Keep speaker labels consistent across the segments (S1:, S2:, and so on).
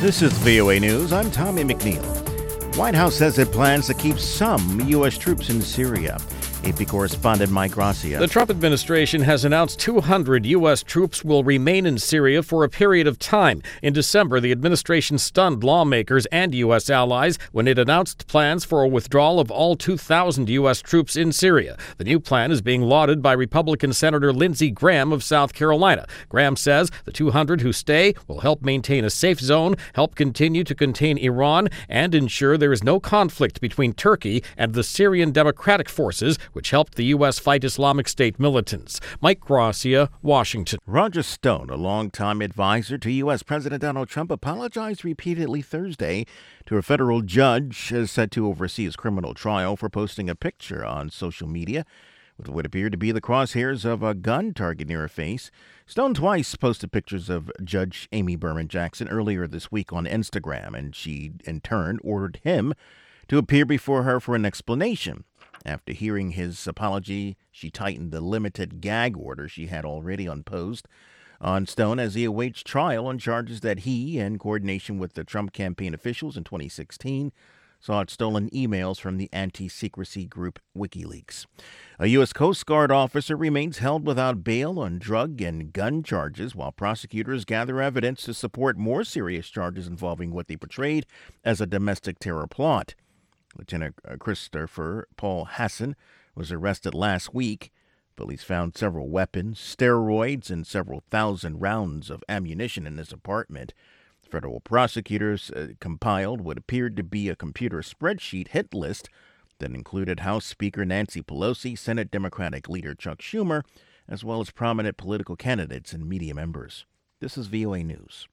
S1: This is VOA News. I'm Tommy McNeil. White House says it plans to keep some U.S. troops in Syria. AP correspondent Mike Gracia.
S2: The Trump administration has announced 200 U.S. troops will remain in Syria for a period of time. In December, the administration stunned lawmakers and U.S. allies when it announced plans for a withdrawal of all 2,000 U.S. troops in Syria. The new plan is being lauded by Republican Senator Lindsey Graham of South Carolina. Graham says the 200 who stay will help maintain a safe zone, help continue to contain Iran, and ensure there is no conflict between Turkey and the Syrian Democratic Forces, which helped the U.S. fight Islamic State militants. Mike Gracia, Washington.
S1: Roger Stone, a longtime advisor to U.S. President Donald Trump, apologized repeatedly Thursday to a federal judge set to oversee his criminal trial for posting a picture on social media with what appeared to be the crosshairs of a gun target near her face. Stone twice posted pictures of Judge Amy Berman Jackson earlier this week on Instagram, and she, in turn, ordered him to appear before her for an explanation. After hearing his apology, she tightened the limited gag order she had already imposed on Stone as he awaits trial on charges that he, in coordination with the Trump campaign officials in 2016, sought stolen emails from the anti-secrecy group WikiLeaks. A U.S. Coast Guard officer remains held without bail on drug and gun charges while prosecutors gather evidence to support more serious charges involving what they portrayed as a domestic terror plot. Lieutenant Christopher Paul Hassan was arrested last week. Police found several weapons, steroids, and several thousand rounds of ammunition in his apartment. Federal prosecutors compiled what appeared to be a computer spreadsheet hit list that included House Speaker Nancy Pelosi, Senate Democratic leader Chuck Schumer, as well as prominent political candidates and media members. This is VOA News.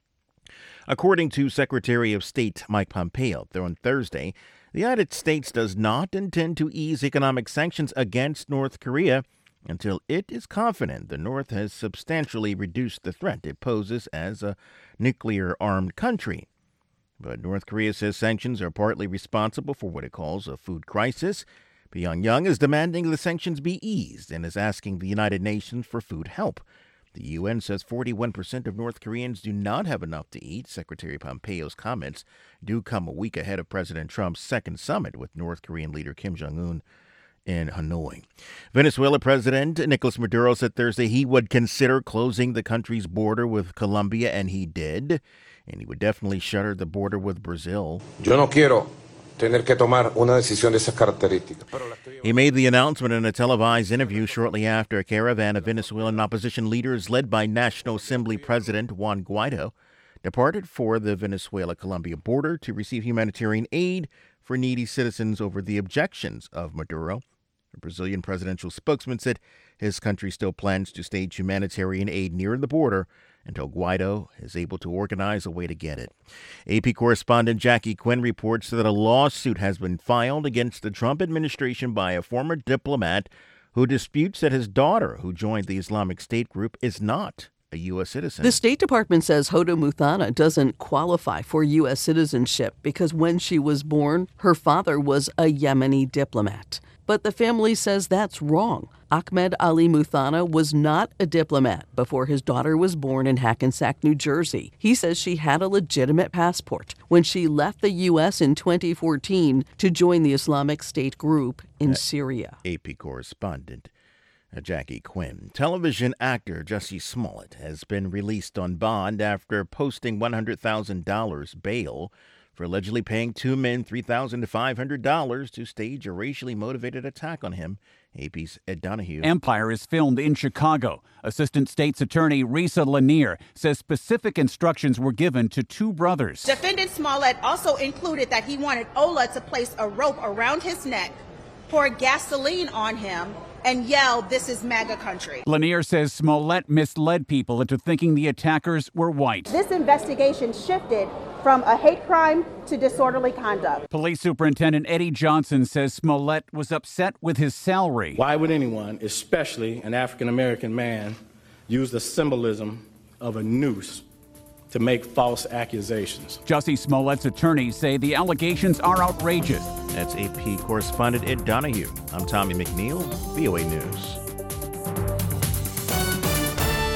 S1: According to Secretary of State Mike Pompeo on Thursday, the United States does not intend to ease economic sanctions against North Korea until it is confident the North has substantially reduced the threat it poses as a nuclear-armed country. But North Korea says sanctions are partly responsible for what it calls a food crisis. Pyongyang is demanding the sanctions be eased and is asking the United Nations for food help. The UN says 41% of North Koreans do not have enough to eat. Secretary Pompeo's comments do come a week ahead of President Trump's second summit with North Korean leader Kim Jong-un in Hanoi. Venezuela President Nicolas Maduro said Thursday he would consider closing the country's border with Colombia, and he did. And he would definitely shutter the border with Brazil.
S3: Yo no quiero tener que tomar una decisión de esas características.
S1: He made the announcement in a televised interview shortly after a caravan of Venezuelan opposition leaders led by National Assembly President Juan Guaido departed for the Venezuela-Colombia border to receive humanitarian aid for needy citizens over the objections of Maduro. A Brazilian presidential spokesman said his country still plans to stage humanitarian aid near the border until Guaido is able to organize a way to get it. AP correspondent Jackie Quinn reports that a lawsuit has been filed against the Trump administration by a former diplomat who disputes that his daughter, who joined the Islamic State group, is not a U.S. citizen.
S4: The State Department says Hoda Muthana doesn't qualify for U.S. citizenship because when she was born, her father was a Yemeni diplomat. But the family says that's wrong. Ahmed Ali Muthana was not a diplomat before his daughter was born in Hackensack, New Jersey. He says she had a legitimate passport when she left the U.S. in 2014 to join the Islamic State group in Syria.
S1: AP correspondent Jackie Quinn. Television actor Jussie Smollett has been released on bond after posting $100,000 bail for allegedly paying two men $3,000 to $500 to stage a racially motivated attack on him. AP's Ed Donahue.
S5: Empire is filmed in Chicago. Assistant State's Attorney Risa Lanier says specific instructions were given to two brothers.
S6: Defendant Smollett also included that he wanted Ola to place a rope around his neck, pour gasoline on him, and yell, "This is MAGA country."
S5: Lanier says Smollett misled people into thinking the attackers were white.
S6: This investigation shifted from a hate crime to disorderly conduct.
S5: Police Superintendent Eddie Johnson says Smollett was upset with his salary.
S7: Why would anyone, especially an African-American man, use the symbolism of a noose to make false accusations?
S5: Jussie Smollett's attorneys say the allegations are outrageous.
S1: That's AP correspondent Ed Donahue. I'm Tommy McNeil, VOA News.